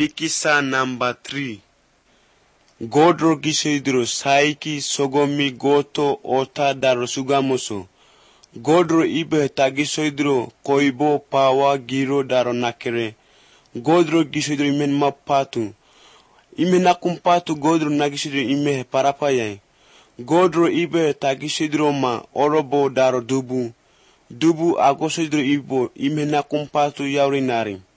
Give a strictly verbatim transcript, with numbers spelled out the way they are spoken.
Pikisa number three. Godro gisoidro saiki sogomi goto ota daro sugamoso. Godro ibe tagisoidro koibo pawa giro daro nakere. Godro gisoidro imen mapatu. Ime nakumpatu godro nagisoidro ime parapayai. Godro ibe tagisoidro ma orobo daro dubu. Dubu agosoidro ibo ime nakumpatu yaurinari.